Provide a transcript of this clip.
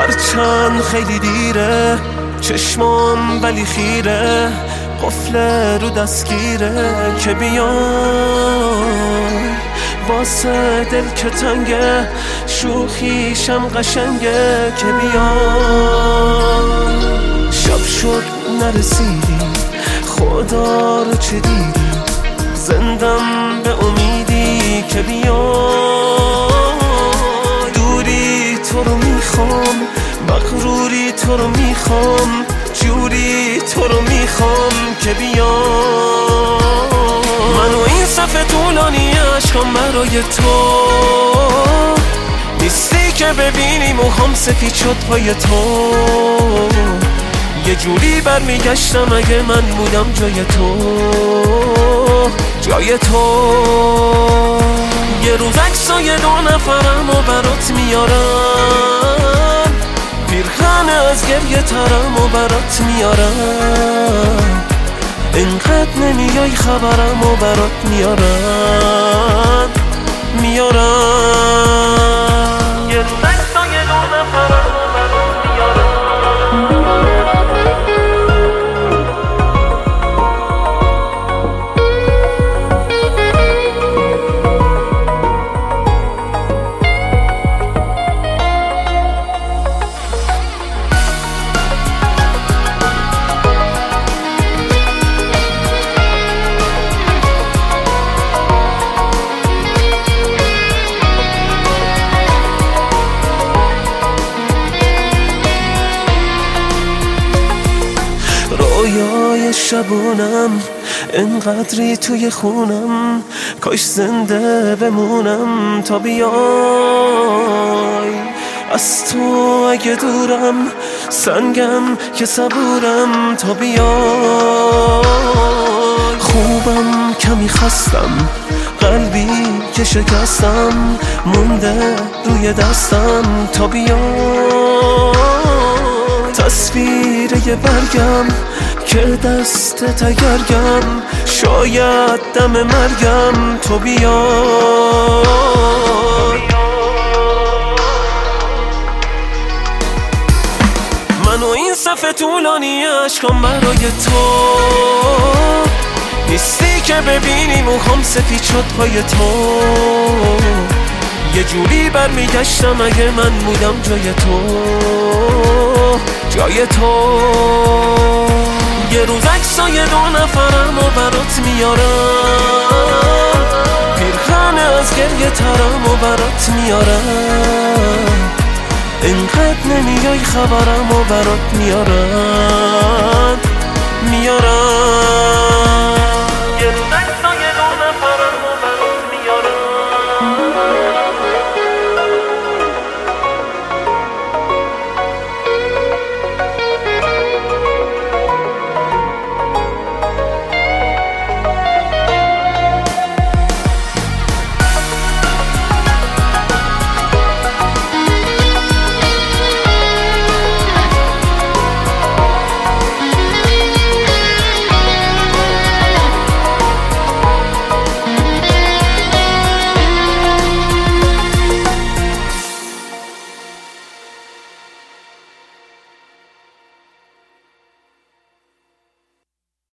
هرچند خیلی دیره چشمام ولی خیره، قفل رو دستگیره که بیای واسه دل که تنگه، شوخیشم قشنگه که بیای. شب شد نرسیدی خدا رو چه دیدی، زندم به امیدی که بیای. دوری تو رو میخوام، مغروری تو رو میخوام، جوری تو رو میخوام که بیای. من و این صفحه طولانی عشقم برای تو نیستی که ببینی موهام سفید شد پای تو. یه جوری برمیگشتم اگه من بودم جای تو، جای تو. یه روز عکسای دو نفرم و برات میارم، پیرهن از گریه ترم و برات میارم. اینقدر نمیای خبرم و برات میارم. یه روز عکسای دو نفرم و برات میارم. رویای شبونم انقدری توی خونم، کاش زنده بمونم تا بیای. از تو اگه دورم سنگم که صبورم تا بیای. خوبم کمی خستم، قلبی که شکستم مونده روی دستم تا بیای. تصویر یه برگم که دست تگرگم، شاید دم مرگم تو بیای. من و این صفحه طولانی عشقم برای تو نیستی که ببینی موهام سفید شد پای تو. یه جوری برمیگشتم اگه من بودم جای تو، جای تو. یه روز عکسای دو نفرم و برات میارم، پیرهن از گریه ترم و برات میارم. اینقدر نمیای خبرم و برات میارم.